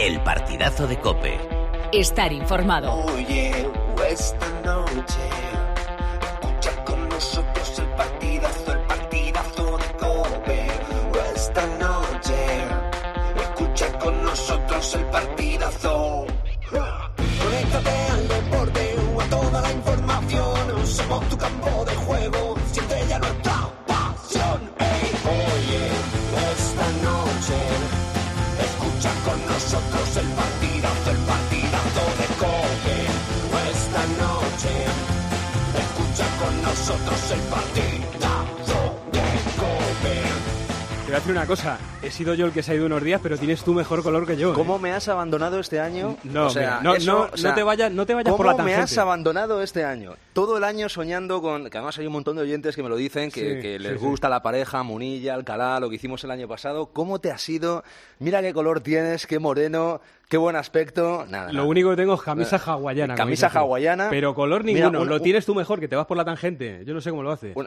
El partidazo de COPE. Estar informado. Oye, esta noche escucha con nosotros el partidazo de COPE. Esta noche escucha con nosotros el partidazo. Conéctate al deporte o a toda la información. Somos tu campo de juego, siente ya nuestra pasión. Hey, oye, esta noche escucha con nosotros el partidazo de COPE. Esta noche escucha con nosotros el partidazo de COPE. Te voy a decir una cosa, he sido yo el que se ha ido unos días, pero tienes tú mejor color que yo. ¿Cómo me has abandonado este año? No, o sea, mira, eso, no te vayas por la tangente. ¿Cómo me has abandonado este año? Todo el año soñando con... Que además hay un montón de oyentes que me lo dicen, que les gusta la pareja, Munilla, Alcalá, lo que hicimos el año pasado. ¿Cómo te has ido? Mira qué color tienes, qué moreno, qué buen aspecto. Nada. Lo único que tengo es camisa hawaiana. Camisa hawaiana. Pero color ninguno. Mira, lo tienes tú mejor, que te vas por la tangente. Yo no sé cómo lo haces.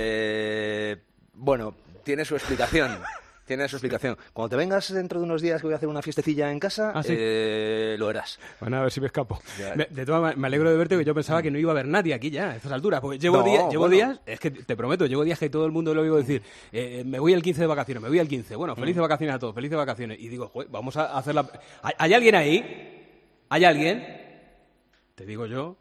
Bueno, tiene su explicación. Tiene su explicación. Cuando te vengas dentro de unos días que voy a hacer una fiestecilla en casa, ¿sí? Lo verás. Bueno, a ver si me escapo. De todas maneras, me alegro de verte, que yo pensaba que no iba a haber nadie aquí ya, a estas alturas. Porque llevo días, es que te prometo, llevo días que todo el mundo lo oigo decir, me voy el 15 de vacaciones, me voy el 15. Bueno, felices vacaciones a todos, felices vacaciones. Y digo, vamos a hacer la... ¿Hay alguien ahí? ¿Hay alguien? Te digo yo...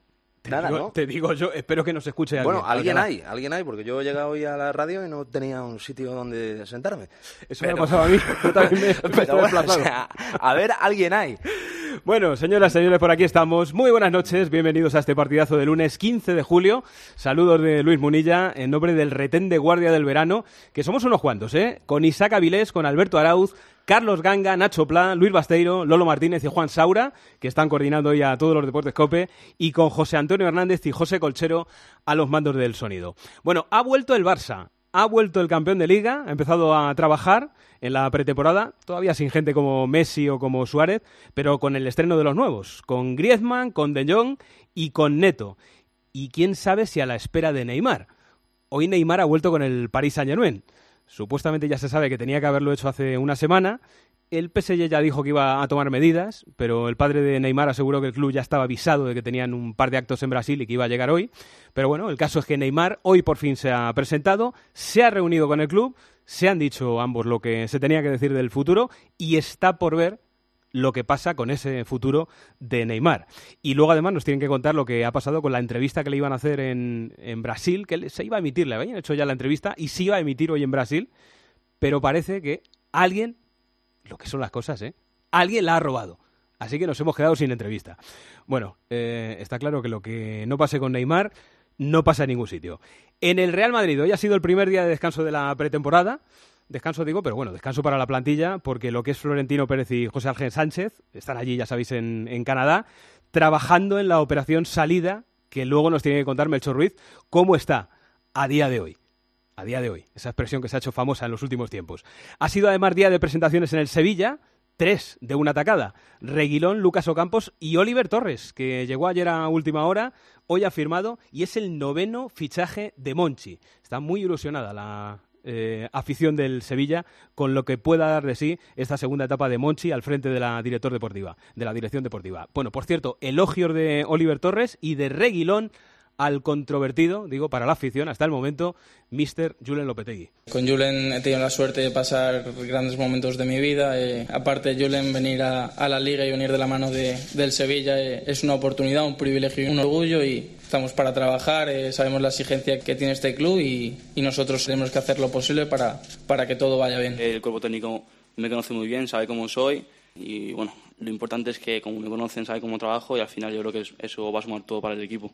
Te digo yo, espero que nos escuche alguien. Bueno, alguien hay, porque yo he llegado hoy a la radio y no tenía un sitio donde sentarme. Eso me ha pasado a mí, yo también me estoy desplazado. O sea, a ver, alguien hay. Bueno, señoras, señores, por aquí estamos. Muy buenas noches, bienvenidos a este partidazo de lunes 15 de julio. Saludos de Luis Munilla, en nombre del retén de guardia del verano, que somos unos cuantos, con Isaac Avilés, con Alberto Arauz, Carlos Ganga, Nacho Pla, Luis Basteiro, Lolo Martínez y Juan Saura, que están coordinando hoy a todos los deportes COPE, y con José Antonio Hernández y José Colchero a los mandos del sonido. Bueno, ha vuelto el Barça, ha vuelto el campeón de Liga, ha empezado a trabajar en la pretemporada, todavía sin gente como Messi o como Suárez, pero con el estreno de los nuevos, con Griezmann, con De Jong y con Neto. Y quién sabe si a la espera de Neymar. Hoy Neymar ha vuelto con el Paris Saint-Germain. Supuestamente ya se sabe que tenía que haberlo hecho hace una semana. El PSG ya dijo que iba a tomar medidas, pero el padre de Neymar aseguró que el club ya estaba avisado de que tenían un par de actos en Brasil y que iba a llegar hoy. Pero bueno, el caso es que Neymar hoy por fin se ha presentado, se ha reunido con el club, se han dicho ambos lo que se tenía que decir del futuro y está por ver lo que pasa con ese futuro de Neymar. Y luego además nos tienen que contar lo que ha pasado con la entrevista que le iban a hacer en Brasil, que se iba a emitir, le habían hecho ya la entrevista y se iba a emitir hoy en Brasil, pero parece que alguien, lo que son las cosas, alguien la ha robado. Así que nos hemos quedado sin entrevista. Bueno, está claro que lo que no pase con Neymar no pasa en ningún sitio. En el Real Madrid hoy ha sido el primer día de descanso de la pretemporada. Descanso digo, pero bueno, descanso para la plantilla, porque lo que es Florentino Pérez y José Ángel Sánchez están allí, ya sabéis, en Canadá, trabajando en la operación salida, que luego nos tiene que contar Melchor Ruiz cómo está a día de hoy. A día de hoy, esa expresión que se ha hecho famosa en los últimos tiempos. Ha sido además día de presentaciones en el Sevilla, 3 de una tacada. Reguilón, Lucas Ocampos y Oliver Torres, que llegó ayer a última hora, hoy ha firmado y es el 9º fichaje de Monchi. Está muy ilusionada la afición del Sevilla con lo que pueda dar de sí esta segunda etapa de Monchi al frente de la dirección deportiva. Bueno, por cierto, elogios de Oliver Torres y de Reguilón al controvertido, digo, para la afición, hasta el momento, Mr. Julen Lopetegui. Con Julen he tenido la suerte de pasar grandes momentos de mi vida. Aparte de Julen, venir a la Liga y venir de la mano del Sevilla es una oportunidad, un privilegio y un orgullo, y estamos para trabajar, sabemos la exigencia que tiene este club y nosotros tenemos que hacer lo posible para que todo vaya bien. El cuerpo técnico me conoce muy bien, sabe cómo soy y bueno, lo importante es que como me conocen, sabe cómo trabajo y al final yo creo que eso va a sumar todo para el equipo.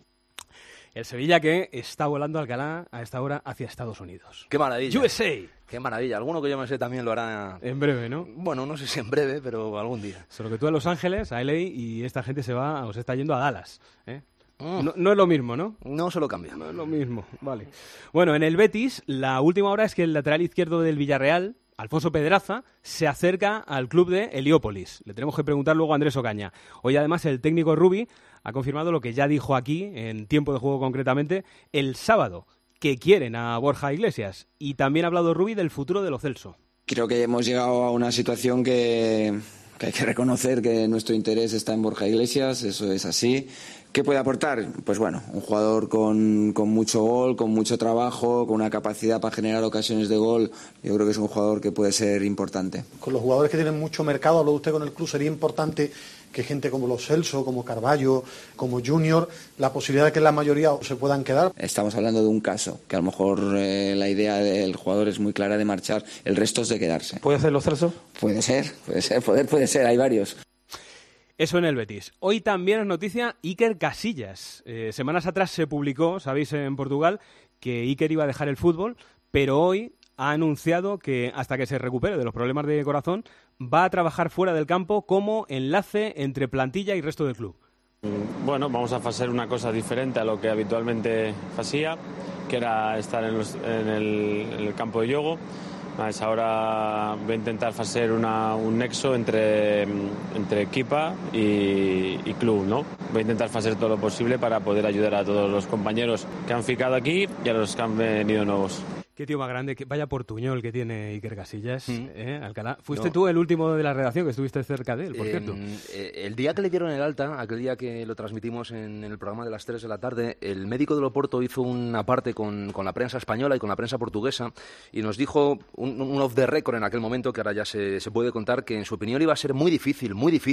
El Sevilla que está volando Alcalá a esta hora hacia Estados Unidos. ¡Qué maravilla! USA. ¡Qué maravilla! Alguno que yo me sé también lo hará... En breve, ¿no? Bueno, no sé si en breve, pero algún día. Solo que tú a Los Ángeles, a LA, y esta gente se está yendo a Dallas, No es lo mismo, ¿no? No se lo cambia. No es lo mismo, vale. Bueno, en el Betis, la última hora es que el lateral izquierdo del Villarreal, Alfonso Pedraza, se acerca al club de Heliópolis. Le tenemos que preguntar luego a Andrés Ocaña. Hoy, además, el técnico Rubi ha confirmado lo que ya dijo aquí, en tiempo de juego concretamente, el sábado, que quieren a Borja Iglesias. Y también ha hablado Rubi del futuro de Lo Celso. Creo que hemos llegado a una situación que que hay que reconocer que nuestro interés está en Borja Iglesias, eso es así. ¿Qué puede aportar? Pues bueno, un jugador con mucho gol, con mucho trabajo, con una capacidad para generar ocasiones de gol. Yo creo que es un jugador que puede ser importante. Con los jugadores que tienen mucho mercado, habló usted con el club, sería importante que gente como Lo Celso, como Carballo, como Junior, la posibilidad de que la mayoría se puedan quedar. Estamos hablando de un caso, que a lo mejor la idea del jugador es muy clara de marchar, el resto es de quedarse. ¿Puede ser Lo Celso? Puede ser, hay varios. Eso en el Betis. Hoy también es noticia Iker Casillas. Semanas atrás se publicó, sabéis, en Portugal, que Iker iba a dejar el fútbol, pero hoy ha anunciado que hasta que se recupere de los problemas de corazón va a trabajar fuera del campo como enlace entre plantilla y resto del club. Bueno, vamos a hacer una cosa diferente a lo que habitualmente hacía, que era estar en el campo de juego. Ahora voy a intentar hacer un nexo entre equipa y club, ¿no? Voy a intentar hacer todo lo posible para poder ayudar a todos los compañeros que han ficado aquí y a los que han venido nuevos. Qué tío más grande, vaya portuñol que tiene Iker Casillas, Alcalá. Fuiste tú el último de la redacción que estuviste cerca de él, por cierto. El día que le dieron el alta, aquel día que lo transmitimos en el programa de las 3 de la tarde, el médico del Oporto hizo una parte con la prensa española y con la prensa portuguesa y nos dijo un off the record en aquel momento, que ahora ya se puede contar, que en su opinión iba a ser muy difícil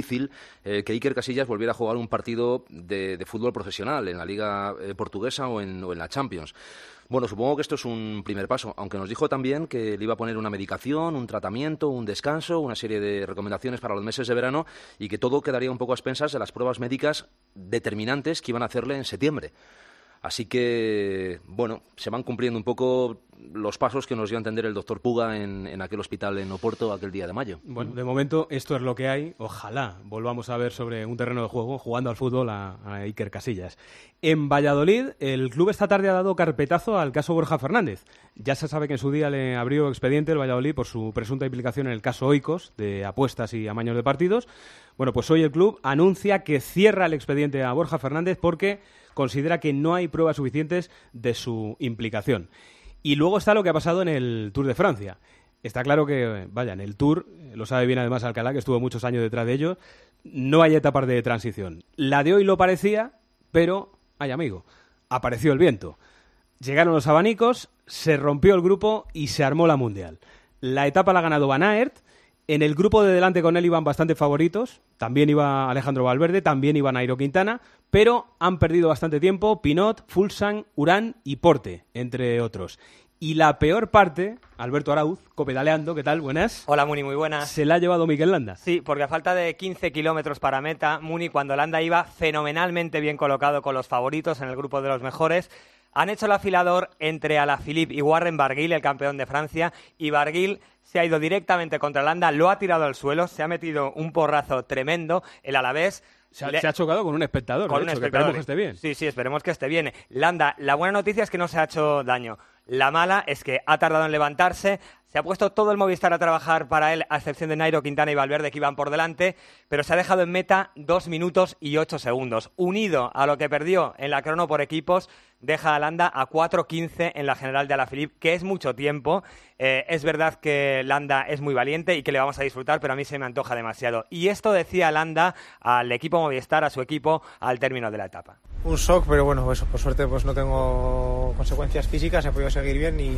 que Iker Casillas volviera a jugar un partido de fútbol profesional en la Liga Portuguesa o en la Champions. Bueno, supongo que esto es un primer paso, aunque nos dijo también que le iba a poner una medicación, un tratamiento, un descanso, una serie de recomendaciones para los meses de verano y que todo quedaría un poco a expensas de las pruebas médicas determinantes que iban a hacerle en septiembre. Así que, bueno, se van cumpliendo un poco los pasos que nos dio a entender el doctor Puga en aquel hospital en Oporto aquel día de mayo. Bueno, de momento esto es lo que hay. Ojalá volvamos a ver sobre un terreno de juego, jugando al fútbol, a Iker Casillas. En Valladolid, el club esta tarde ha dado carpetazo al caso Borja Fernández. Ya se sabe que en su día le abrió expediente el Valladolid por su presunta implicación en el caso Oikos, de apuestas y amaños de partidos. Bueno, pues hoy el club anuncia que cierra el expediente a Borja Fernández porque considera que no hay pruebas suficientes de su implicación. Y luego está lo que ha pasado en el Tour de Francia. Está claro que, vaya, en el Tour, lo sabe bien además Alcalá, que estuvo muchos años detrás de ello, no hay etapas de transición. La de hoy lo parecía, pero, ay amigo, apareció el viento. Llegaron los abanicos, se rompió el grupo y se armó la Mundial. La etapa la ha ganado Van Aert. En el grupo de delante con él iban bastante favoritos, también iba Alejandro Valverde, también iba Nairo Quintana, pero han perdido bastante tiempo Pinot, Fuglsang, Urán y Porte, entre otros. Y la peor parte, Alberto Arauz, copedaleando, ¿qué tal? Buenas. Hola Muni, muy buenas. Se la ha llevado Mikel Landa. Sí, porque a falta de 15 kilómetros para meta, Muni, cuando Landa iba fenomenalmente bien colocado con los favoritos en el grupo de los mejores, han hecho el afilador entre Alaphilippe y Warren Barguil, el campeón de Francia, y Barguil se ha ido directamente contra Landa, lo ha tirado al suelo, se ha metido un porrazo tremendo, el alavés. Se ha chocado con un espectador, con un espectador. Que esperemos que esté bien. Sí, esperemos que esté bien. Landa, la buena noticia es que no se ha hecho daño. La mala es que ha tardado en levantarse, se ha puesto todo el Movistar a trabajar para él, a excepción de Nairo Quintana y Valverde, que iban por delante, pero se ha dejado en meta 2 minutos y 8 segundos. Unido a lo que perdió en la crono por equipos, deja a Landa a 4.15 en la general de Alaphilippe, que es mucho tiempo. Es verdad que Landa es muy valiente y que le vamos a disfrutar, pero a mí se me antoja demasiado. Y esto decía Landa al equipo Movistar, a su equipo, al término de la etapa. Un shock, pero bueno, eso, por suerte pues no tengo consecuencias físicas, he podido seguir bien y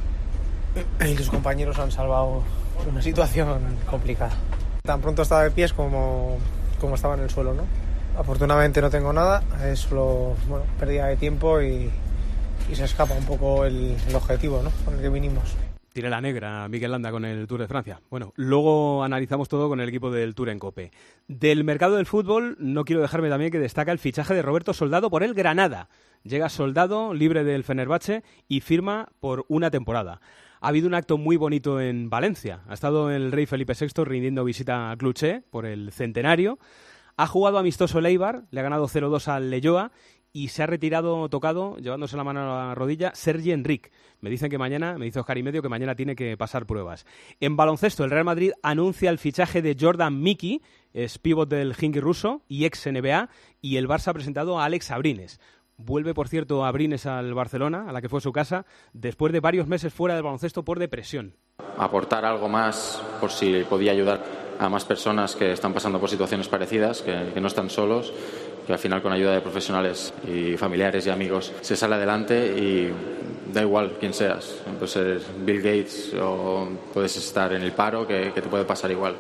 los compañeros han salvado una situación complicada. Tan pronto estaba de pies como estaba en el suelo, ¿no? Afortunadamente no tengo nada, es solo pérdida de tiempo y se escapa un poco el objetivo, ¿no?, con el que vinimos. Tiene la negra Mikel Landa con el Tour de Francia. Bueno, luego analizamos todo con el equipo del Tour en COPE. Del mercado del fútbol no quiero dejarme también que destaca el fichaje de Roberto Soldado por el Granada. Llega Soldado, libre del Fenerbahce, y firma por una temporada. Ha habido un acto muy bonito en Valencia. Ha estado el rey Felipe VI rindiendo visita a Cluché por el centenario. Ha jugado amistoso el Eibar, le ha ganado 0-2 al Leyoa y se ha retirado tocado, llevándose la mano a la rodilla, Sergi Enric. Me dicen que mañana, me dice Oscar y medio, que mañana tiene que pasar pruebas. En baloncesto, el Real Madrid anuncia el fichaje de Jordan Mickey, es pívot del Hinky ruso y ex-NBA, y el Barça ha presentado a Alex Abrines. Vuelve, por cierto, Abrines al Barcelona, a la que fue su casa, después de varios meses fuera del baloncesto por depresión. Aportar algo más por si podía ayudar a más personas que están pasando por situaciones parecidas, que no están solos, que al final con ayuda de profesionales y familiares y amigos se sale adelante y da igual quién seas. Puedes ser Bill Gates o puedes estar en el paro, que te puede pasar igual.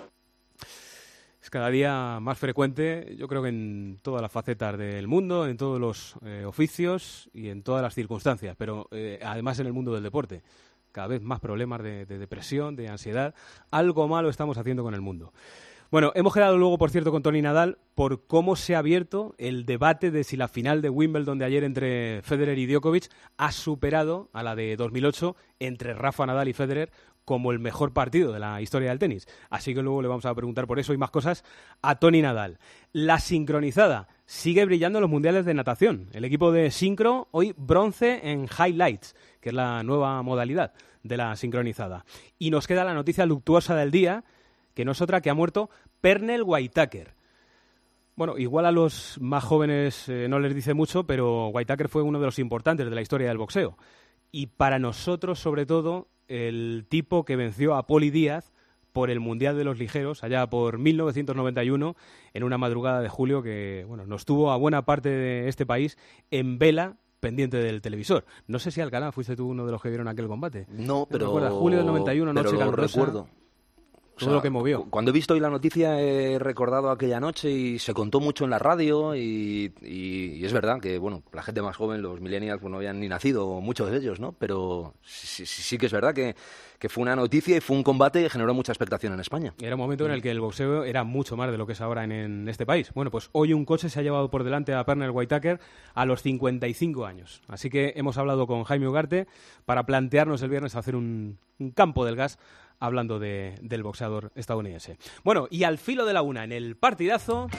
Es cada día más frecuente, yo creo que en todas las facetas del mundo, en todos los oficios y en todas las circunstancias, pero además en el mundo del deporte. Cada vez más problemas de depresión, de ansiedad. Algo malo estamos haciendo con el mundo. Bueno, hemos quedado luego, por cierto, con Toni Nadal por cómo se ha abierto el debate de si la final de Wimbledon de ayer entre Federer y Djokovic ha superado a la de 2008 entre Rafa Nadal y Federer como el mejor partido de la historia del tenis. Así que luego le vamos a preguntar por eso y más cosas a Toni Nadal. La sincronizada sigue brillando en los mundiales de natación. El equipo de sincro hoy bronce en highlights, que es la nueva modalidad de la sincronizada. Y nos queda la noticia luctuosa del día, que no es otra que ha muerto Pernell Whitaker. Bueno, igual a los más jóvenes no les dice mucho, pero Whitaker fue uno de los importantes de la historia del boxeo. Y para nosotros, sobre todo, el tipo que venció a Poli Díaz por el Mundial de los Ligeros, allá por 1991, en una madrugada de julio que nos tuvo a buena parte de este país en vela, pendiente del televisor. No sé si, Alcalá, fuiste tú uno de los que vieron aquel combate. No, pero... ¿Recuerdas? Julio del 91, noche pero lo calurosa. recuerdo. Todo lo que movió. Cuando he visto hoy la noticia he recordado aquella noche y se contó mucho en la radio y es verdad que, la gente más joven, los millennials, no habían ni nacido, muchos de ellos, ¿no? Pero sí que es verdad que fue una noticia y fue un combate que generó mucha expectación en España. Era un momento en el que el boxeo era mucho más de lo que es ahora en este país. Bueno, pues hoy un coche se ha llevado por delante a Pernell Whitaker a los 55 años. Así que hemos hablado con Jaime Ugarte para plantearnos el viernes hacer un campo del gas hablando del boxeador estadounidense. Bueno, y al filo de la una, en el partidazo...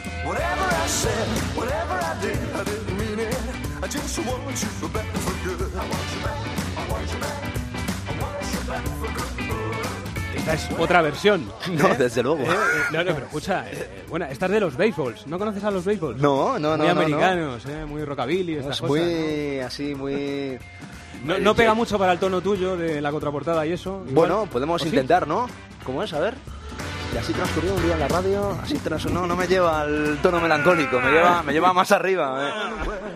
Esta es otra versión. No, desde luego. No, pero escucha, esta es de los béisbols. ¿No conoces a los béisbols? No. Muy americanos, muy rockabilly, estas cosas. Muy así, muy... No pega mucho para el tono tuyo de la contraportada y eso. Bueno, podemos intentar, ¿no? ¿Cómo es? A ver. Y así transcurrió un día en la radio, así no me lleva al tono melancólico, me lleva más arriba.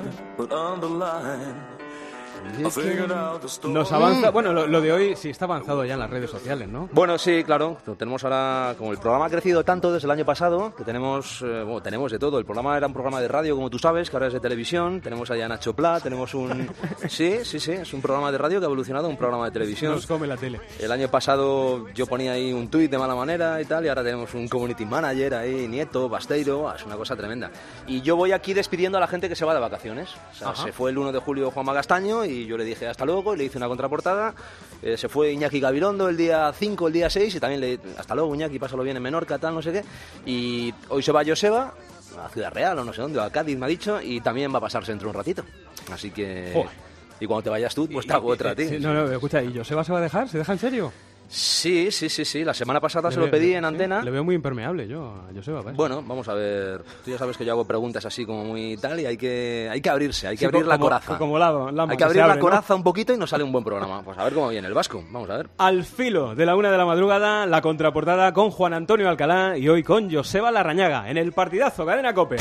Nos avanza, lo de hoy sí está avanzado ya en las redes sociales, ¿no? Bueno, sí, claro. Tenemos ahora, como el programa ha crecido tanto desde el año pasado, que tenemos de todo. El programa era un programa de radio, como tú sabes, que ahora es de televisión. Tenemos allá a Nacho Pla, tenemos un... Sí, es un programa de radio que ha evolucionado a un programa de televisión. Nos come la tele. El año pasado yo ponía ahí un tuit de mala manera y tal, y ahora tenemos un community manager ahí, Nieto, Basteiro, es una cosa tremenda. Y yo voy aquí despidiendo a la gente que se va de vacaciones. O sea, se fue el 1 de julio Juanma Castaño y yo le dije hasta luego, le hice una contraportada. Se fue Iñaki Gabilondo el día 5, el día 6 y también hasta luego Iñaki, pásalo bien en Menorca, tal, no sé qué. Y hoy se va Joseba a Ciudad Real o no sé dónde, o a Cádiz me ha dicho, y también va a pasarse dentro de un ratito. Así que... Joder. Y cuando te vayas tú, pues te hago otra a ti. No, escucha, ¿y Joseba se va a dejar? ¿Se deja en serio? Sí. La semana pasada se lo pedí en antena. Le veo muy impermeable yo a Joseba. ¿Ves? Bueno, vamos a ver. Tú ya sabes que yo hago preguntas así como muy tal y hay que abrirse, hay que abrir la coraza. Hay que abrir la coraza, ¿no? Un poquito y nos sale un buen programa. Pues a ver cómo viene el vasco. Vamos a ver. Al filo de la 1 de la madrugada, la contraportada con Juan Antonio Alcalá y hoy con Joseba Larrañaga en el partidazo Cadena COPE.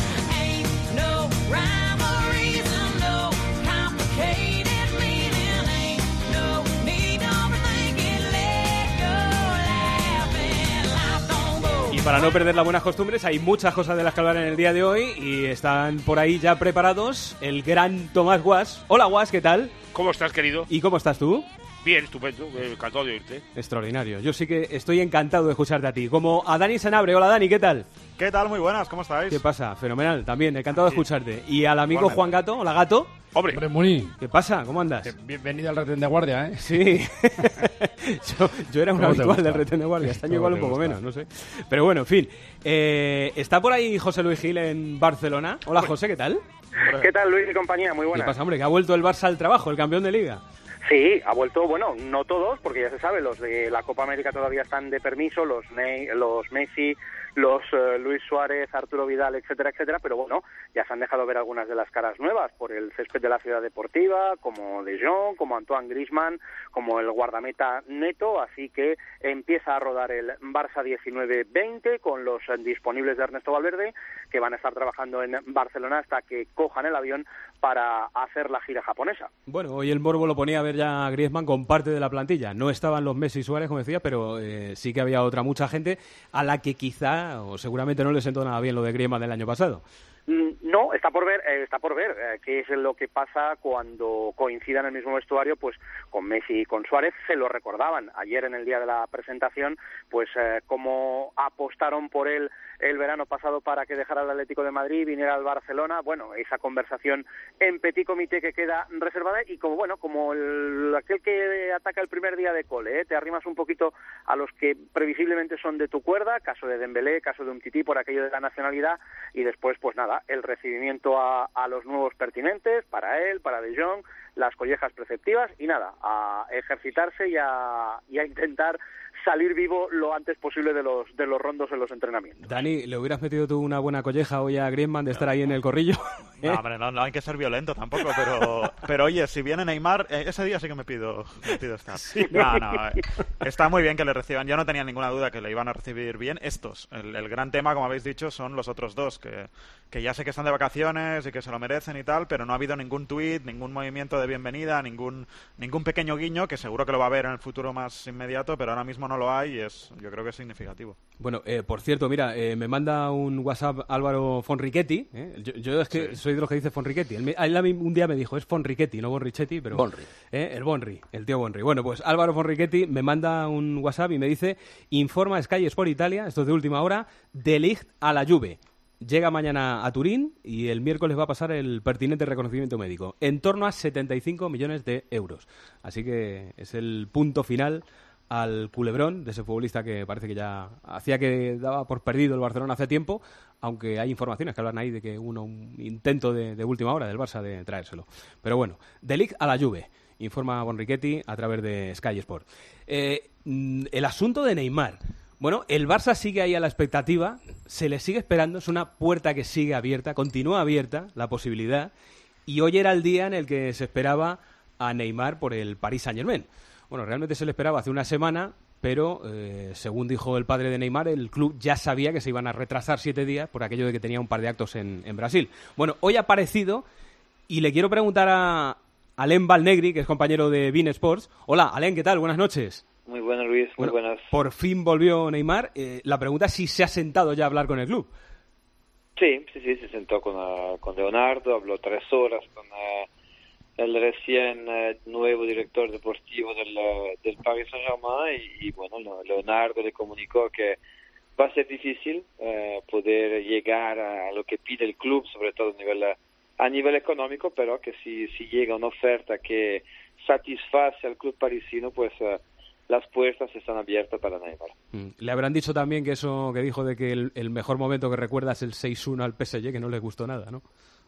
Para no perder las buenas costumbres, hay muchas cosas de las que hablar en el día de hoy y están por ahí ya preparados el gran Tomás Guas. Hola Guas, ¿qué tal? ¿Cómo estás, querido? ¿Y cómo estás tú? Bien, estupendo, encantado de oírte. Extraordinario, yo sí que estoy encantado de escucharte a ti. Como a Dani Senabre. Hola Dani, ¿qué tal? ¿Qué tal? Muy buenas, ¿cómo estáis? ¿Qué pasa? Fenomenal, también, encantado de escucharte. Y al amigo Juan Gato, hola Gato. Hombre, Muni. ¿Qué pasa? ¿Cómo andas? Bienvenido al retén de guardia, ¿eh? Sí. yo era un habitual del retén de guardia. Este año igual un poco menos, no sé. Pero bueno, en fin. ¿Está por ahí José Luis Gil en Barcelona? Hola José, ¿qué tal? ¿Qué tal, Luis y compañía? Muy buenas. ¿Qué pasa, hombre? ¿Que ha vuelto el Barça al trabajo, el campeón de Liga? Sí, ha vuelto, no todos, porque ya se sabe, los de la Copa América todavía están de permiso, los Messi, los Luis Suárez, Arturo Vidal, etcétera, etcétera, pero bueno, ya se han dejado ver algunas de las caras nuevas por el césped de la Ciudad Deportiva, como De Jong, como Antoine Griezmann, como el guardameta Neto, así que empieza a rodar el Barça 19-20 con los disponibles de Ernesto Valverde, que van a estar trabajando en Barcelona hasta que cojan el avión para hacer la gira japonesa. Bueno, hoy el morbo lo ponía a ver ya a Griezmann con parte de la plantilla. No estaban los Messi y Suárez, como decía, pero sí que había mucha gente a la que quizá o seguramente no le sentó nada bien lo de Griezmann del año pasado. No, está por ver qué es lo que pasa cuando coincidan en el mismo vestuario, pues con Messi y con Suárez. Se lo recordaban ayer en el día de la presentación, pues cómo apostaron por él el verano pasado para que dejara el Atlético de Madrid y viniera al Barcelona. Bueno, esa conversación en petit comité que queda reservada, y como aquel que ataca el primer día de cole, te arrimas un poquito a los que previsiblemente son de tu cuerda, caso de Dembélé, caso de Umtiti por aquello de la nacionalidad, y después pues nada, el recibimiento a los nuevos pertinentes, para él, para De Jong, las collejas preceptivas, y nada, a ejercitarse y a intentar salir vivo lo antes posible de los rondos en los entrenamientos. Dani, ¿le hubieras metido tú una buena colleja hoy a Griezmann de estar ahí en el corrillo? No, hombre, no hay que ser violento tampoco, pero oye, si viene Neymar, ese día sí que me pido estar. Sí, no, está muy bien que le reciban. Yo no tenía ninguna duda que le iban a recibir bien estos. El gran tema, como habéis dicho, son los otros dos, que ya sé que están de vacaciones y que se lo merecen y tal, pero no ha habido ningún tuit, ningún movimiento de bienvenida, ningún pequeño guiño, que seguro que lo va a haber en el futuro más inmediato, pero ahora mismo no lo hay, y yo creo que es significativo. Bueno, por cierto, mira, me manda un WhatsApp Álvaro Fonrichetti. Yo es que soy de los que dice Fonrichetti. Él un día me dijo, es Fonrichetti, no Bonrichetti, pero... Bonri. El tío Bonri. Bueno, pues Álvaro Fonrichetti me manda un WhatsApp y me dice, informa Sky Sport Italia, esto es de última hora, De Ligt a la Juve. Llega mañana a Turín y el miércoles va a pasar el pertinente reconocimiento médico. En torno a 75 millones de euros. Así que es el punto final al culebrón de ese futbolista que parece que ya hacía que daba por perdido el Barcelona hace tiempo, aunque hay informaciones que hablan ahí de que hubo un intento de última hora del Barça de traérselo. Pero bueno, De Ligt a la Juve, informa Bonrichetti a través de Sky Sport. El asunto de Neymar. Bueno, el Barça sigue ahí a la expectativa, se le sigue esperando, es una puerta que sigue abierta, continúa abierta la posibilidad, y hoy era el día en el que se esperaba a Neymar por el Paris Saint-Germain. Bueno, realmente se le esperaba hace una semana, pero según dijo el padre de Neymar, el club ya sabía que se iban a retrasar 7 días por aquello de que tenía un par de actos en Brasil. Bueno, hoy ha aparecido y le quiero preguntar a Alain Valnegri, que es compañero de beIN Sports. Hola, Alain, ¿qué tal? Buenas noches. Muy buenas, Luis, muy buenas. Por fin volvió Neymar. La pregunta es si se ha sentado ya a hablar con el club. Sí, se sentó con Leonardo, habló 3 horas con el recién nuevo director deportivo del Paris Saint-Germain y bueno, Leonardo le comunicó que va a ser difícil poder llegar a lo que pide el club, sobre todo a nivel económico, pero que si llega una oferta que satisface al club parisino, pues las puertas están abiertas para Neymar. Le habrán dicho también que eso que dijo de que el mejor momento que recuerda es el 6-1 al PSG, que no le gustó nada, ¿no?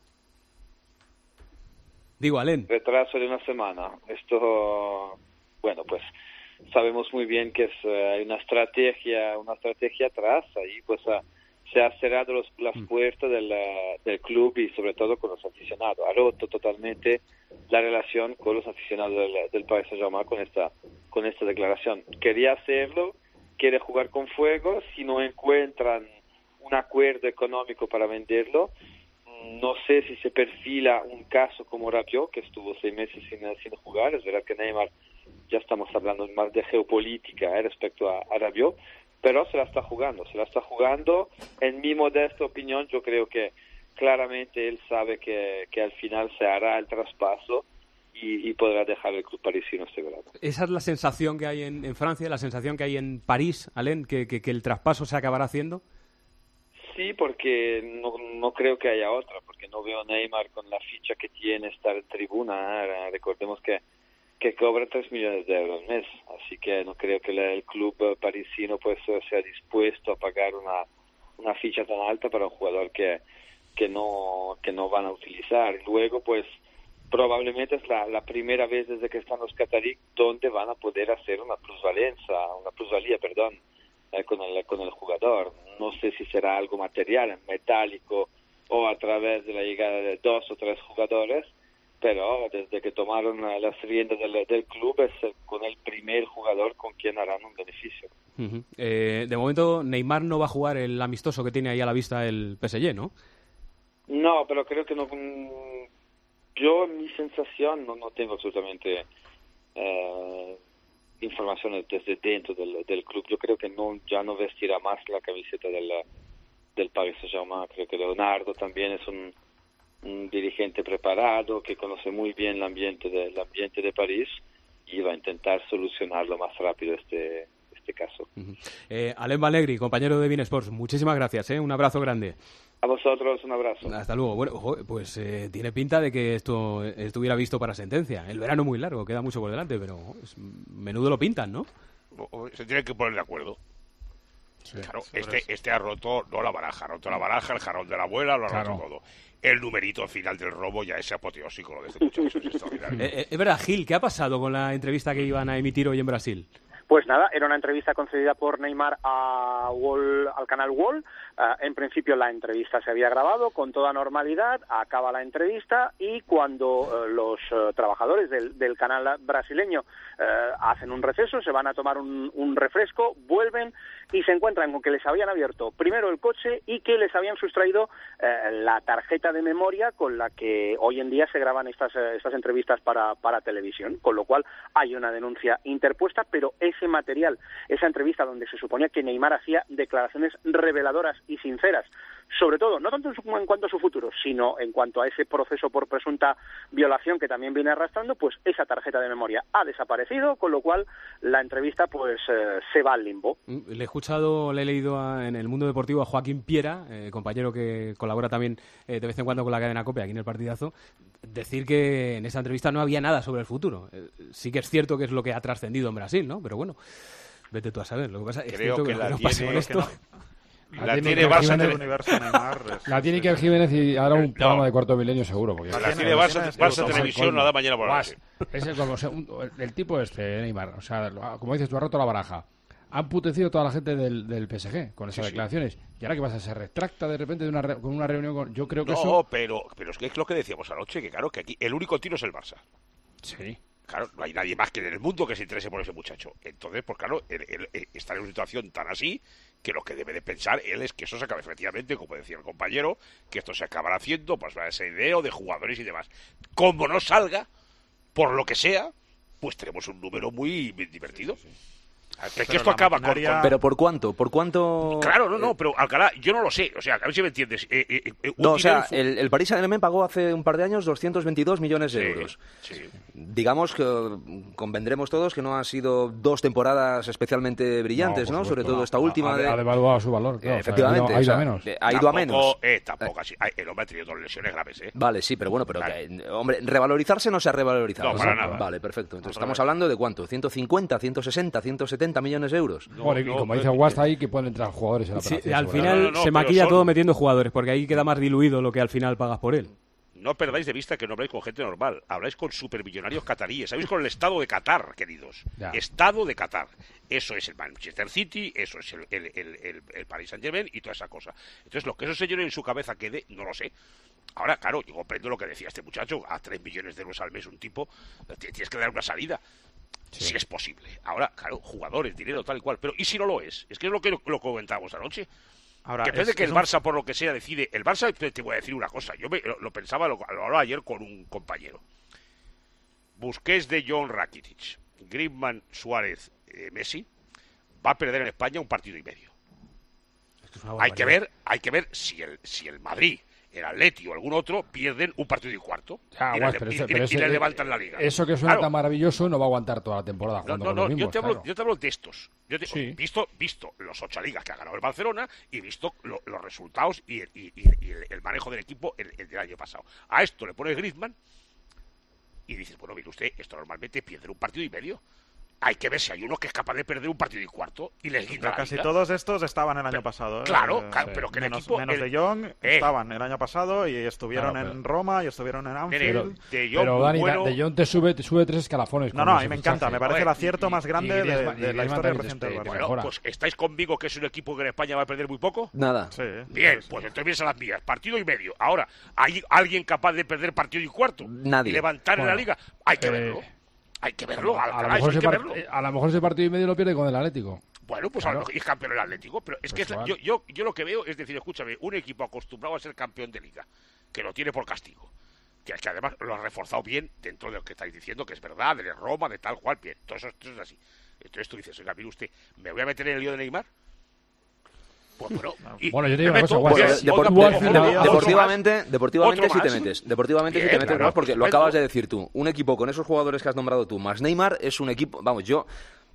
Digo, Alain. Retraso de una semana. Esto, bueno, pues sabemos muy bien que hay una estrategia atrás, ahí pues se ha cerrado las puertas del club y sobre todo con los aficionados. Ha roto totalmente la relación con los aficionados del Paris Saint-Germain con esta declaración. Quería hacerlo, quiere jugar con fuego, si no encuentran un acuerdo económico para venderlo, no sé si se perfila un caso como Rabiot, que estuvo 6 meses sin jugar. Es verdad que Neymar, ya estamos hablando más de geopolítica respecto a Rabiot, pero se la está jugando. En mi modesta opinión, yo creo que claramente él sabe que al final se hará el traspaso y podrá dejar el club parisino este verano. Esa es la sensación que hay en Francia, la sensación que hay en París, Alain, que el traspaso se acabará haciendo. Sí, porque no creo que haya otra, porque no veo a Neymar con la ficha que tiene estar en tribuna. Recordemos que cobra 3 millones de euros al mes, así que no creo que el club parisino pues sea dispuesto a pagar una ficha tan alta para un jugador que no van a utilizar. Luego pues probablemente es la primera vez desde que están los catarí donde van a poder hacer una plusvalía, con el jugador. No sé si será algo material, metálico, o a través de la llegada de 2 o 3 jugadores, pero desde que tomaron las riendas del club es con el primer jugador con quien harán un beneficio. De momento Neymar no va a jugar el amistoso que tiene ahí a la vista el PSG, ¿no? No, pero creo que no. Yo, mi sensación, no tengo absolutamente informaciones desde dentro del club. Yo creo que ya no vestirá más la camiseta del Paris Saint-Germain. Creo que Leonardo también es un dirigente preparado que conoce muy bien el ambiente de París y va a intentar solucionar lo más rápido este caso. Alain Valegri, compañero de Bein Sports, muchísimas gracias, un abrazo grande. A vosotros, un abrazo. Hasta luego. Bueno, pues tiene pinta de que esto estuviera visto para sentencia. El verano muy largo, queda mucho por delante, pero menudo lo pintan, ¿no? Se tienen que poner de acuerdo. Sí, claro, este ha roto, no la baraja, ha roto la baraja, el jarrón de la abuela, lo ha roto todo. El numerito final del robo ya es apoteósico, lo de este muchacho, es extraordinario. Es verdad, Gil, ¿qué ha pasado con la entrevista que iban a emitir hoy en Brasil? Pues nada, era una entrevista concedida por Neymar al canal Wall. En principio la entrevista se había grabado con toda normalidad, acaba la entrevista y cuando los trabajadores del canal brasileño hacen un receso, se van a tomar un refresco, vuelven y se encuentran con que les habían abierto primero el coche y que les habían sustraído la tarjeta de memoria con la que hoy en día se graban estas entrevistas para televisión, con lo cual hay una denuncia interpuesta, pero ese material, esa entrevista donde se suponía que Neymar hacía declaraciones reveladoras y sinceras, sobre todo, no tanto en cuanto a su futuro, sino en cuanto a ese proceso por presunta violación que también viene arrastrando, pues esa tarjeta de memoria ha desaparecido, con lo cual la entrevista pues se va al limbo. Le he leído en el Mundo Deportivo a Joaquín Piera, compañero que colabora también de vez en cuando con la cadena COPE aquí en el Partidazo, decir que en esa entrevista no había nada sobre el futuro. Sí que es cierto que es lo que ha trascendido en Brasil, ¿no? Pero bueno, vete tú a saber. Lo que pasa es creo que nos pase con esto... La tiene Barça del universo Neymar. La tiene Iker Jiménez y hará un programa de Cuarto Milenio seguro. Porque la tiene Barça Televisión, la da mañana por la noche. Es el tipo Neymar. O sea, como dices tú, ha roto la baraja. Ha emputecido toda la gente del PSG con esas declaraciones. Y ahora que vas a se retracta de repente con una reunión yo creo que eso... No, pero es que es lo que decíamos anoche, que claro, que aquí el único tiro es el Barça. Sí. Claro, no hay nadie más que en el mundo que se interese por ese muchacho. Entonces, pues claro, él está en una situación tan así que lo que debe de pensar él es que eso se acabe efectivamente, como decía el compañero, que esto se acabará haciendo, pues va ese idea de jugadores y demás. Como no salga, por lo que sea, pues tenemos un número muy divertido. Es que esto acaba con... ¿Pero por cuánto? ¿Por cuánto? Claro, no, pero Alcalá, yo no lo sé. O sea, a ver si me entiendes. No, o sea, el Paris Saint-Germain pagó hace un par de años 222 millones de euros. Sí. Digamos que convendremos todos que no han sido 2 temporadas especialmente brillantes, ¿no? Sobre todo esta última. Ha devaluado su valor, claro. Efectivamente. Ha ido a menos. Ha ido a menos. Tampoco así. El hombre ha tenido 2 lesiones graves, Vale, sí, pero bueno, hombre, revalorizarse no se ha revalorizado. No, para nada. Vale, perfecto. Entonces estamos hablando de ¿cuánto? 150, 160, 170 millones de euros. Y como dice Guasta ahí, que pueden entrar jugadores en la operación. Sí, al final se maquilla todo metiendo jugadores, porque ahí queda más diluido lo que al final pagas por él. No perdáis de vista que no habláis con gente normal, habláis con supermillonarios cataríes, habláis con el Estado de Qatar, queridos. Ya. Estado de Qatar. Eso es el Manchester City, eso es el Paris Saint-Germain y toda esa cosa. Entonces, lo que esos señores en su cabeza quede, no lo sé. Ahora, claro, yo comprendo lo que decía este muchacho, a 3 millones de euros al mes un tipo, tienes que dar una salida. Sí. Si es posible. Ahora, claro, jugadores, dinero, tal y cual. Pero, ¿y si no lo es? Es que es lo que lo comentábamos anoche. Ahora, que depende que el Barça, por lo que sea, decide... El Barça, te voy a decir una cosa. Yo lo pensaba, lo hablaba ayer con un compañero. Busquets, De Jong, Rakitic, Griezmann, Suárez, Messi, va a perder en España un partido y medio. Hay que ver si el Madrid, el Atleti o algún otro pierden un partido y cuarto y le levantan la liga. Eso que suena tan maravilloso no va a aguantar toda la temporada jugando con los mismos, yo te hablo de estos. Visto los 8 ligas que ha ganado el Barcelona y visto los resultados y el manejo del equipo el del año pasado. A esto le pone Griezmann y dices, bueno, mire usted, esto normalmente pierde un partido y medio. hay que ver si hay uno que es capaz de perder un partido y cuarto y les guinda la casi liga. todos estos estaban el año pasado. Claro, sí. pero que menos, el equipo... menos De Jong estaban el año pasado y estuvieron en Roma y estuvieron en Anfield. Pero Dani, De Jong te sube 3 escalafones. No, a mí me encanta. Me parece el acierto más grande de la historia reciente del Barça. Bueno, pues ¿estáis conmigo que es un equipo que en España va a perder muy poco? Nada. Sí. Bien, pues entonces vienes a las mías. Partido y medio. Ahora, ¿hay alguien capaz de perder partido y cuarto? Nadie. Y levantar en la liga. Hay que verlo. Hay que verlo. A lo mejor ese partido y medio lo pierde con el Atlético. Bueno, pues claro. A lo mejor es campeón el Atlético. Pero es que yo lo que veo es decir, escúchame, un equipo acostumbrado a ser campeón de liga, que lo tiene por castigo, que además lo ha reforzado bien dentro de lo que estáis diciendo, que es verdad, de Roma, de tal cual, bien. Todo eso es así. Entonces tú dices, oiga, mire usted, ¿me voy a meter en el lío de Neymar? Pues bueno, yo te digo una cosa, deportivamente sí te metes. Deportivamente sí te metes, claro, porque lo acabas de decir tú. Un equipo con esos jugadores que has nombrado tú, más Neymar, es un equipo... Vamos, yo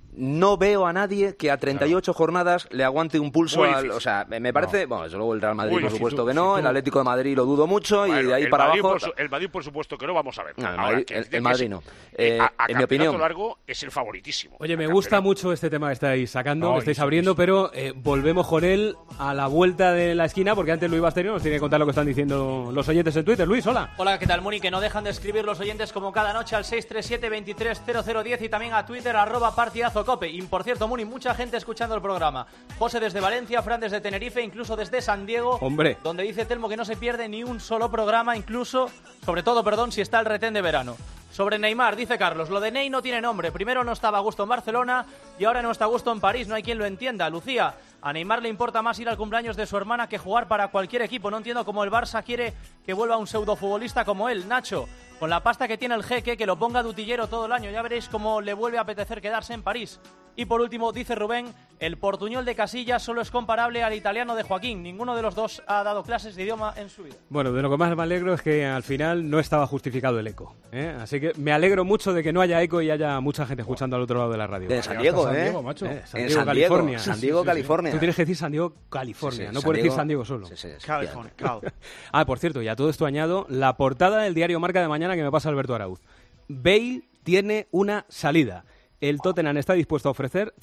no veo a nadie que a 38 jornadas le aguante un pulso al... O sea, me parece... Bueno, desde luego el Real Madrid, por supuesto que no. El Atlético de Madrid lo dudo mucho. Y de ahí para abajo... El Madrid, por supuesto que no, vamos a ver. El Madrid no. En mi opinión... largo es el favoritísimo. Oye, me gusta mucho este tema que estáis sacando, que estáis abriendo, pero volvemos con él a la vuelta de la esquina, porque antes Luis Basterio nos tiene que contar lo que están diciendo los oyentes en Twitter. Luis, hola. Hola, ¿qué tal, Muni? Que no dejan de escribir los oyentes como cada noche al 637-230010 y también a Twitter, @partidazocope. Y por cierto, Muni, mucha gente escuchando el programa. José desde Valencia, Fran desde Tenerife, incluso desde San Diego. Hombre. Donde dice Telmo que no se pierde ni un solo programa, incluso, sobre todo, si está el retén de verano. Sobre Neymar, dice Carlos, lo de Ney no tiene nombre. Primero no estaba a gusto en Barcelona y ahora no está a gusto en París. No hay quien lo entienda. Lucía, a Neymar le importa más ir al cumpleaños de su hermana que jugar para cualquier equipo. No entiendo cómo el Barça quiere que vuelva un pseudofutbolista como él. Nacho, con la pasta que tiene el jeque, que lo ponga de utillero todo el año. Ya veréis cómo le vuelve a apetecer quedarse en París. Y por último, dice Rubén, el portuñol de Casillas solo es comparable al italiano de Joaquín. Ninguno de los dos ha dado clases de idioma en su vida. Bueno, de lo que más me alegro es que al final no estaba justificado el eco, ¿eh? Así que me alegro mucho de que no haya eco y haya mucha gente escuchando al otro lado de la radio. De San Diego, San Diego, macho. San Diego, California. San Diego, California. Tú tienes que decir San Diego, California. No puedes decir San Diego solo. California. Por cierto, y a todo esto añado la portada del diario Marca de mañana que me pasa Alberto Arauz. Bale tiene una salida. El Tottenham está dispuesto a ofrecer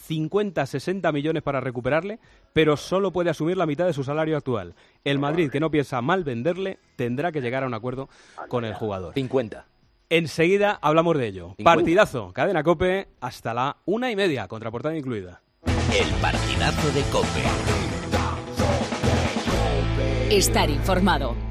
50-60 millones para recuperarle, pero solo puede asumir la mitad de su salario actual. El Madrid, que no piensa mal venderle, tendrá que llegar a un acuerdo con el jugador. 50. Enseguida hablamos de ello. 50. Partidazo, Cadena COPE, hasta la 1:30, contraportada incluida. El partidazo de COPE. Estar informado.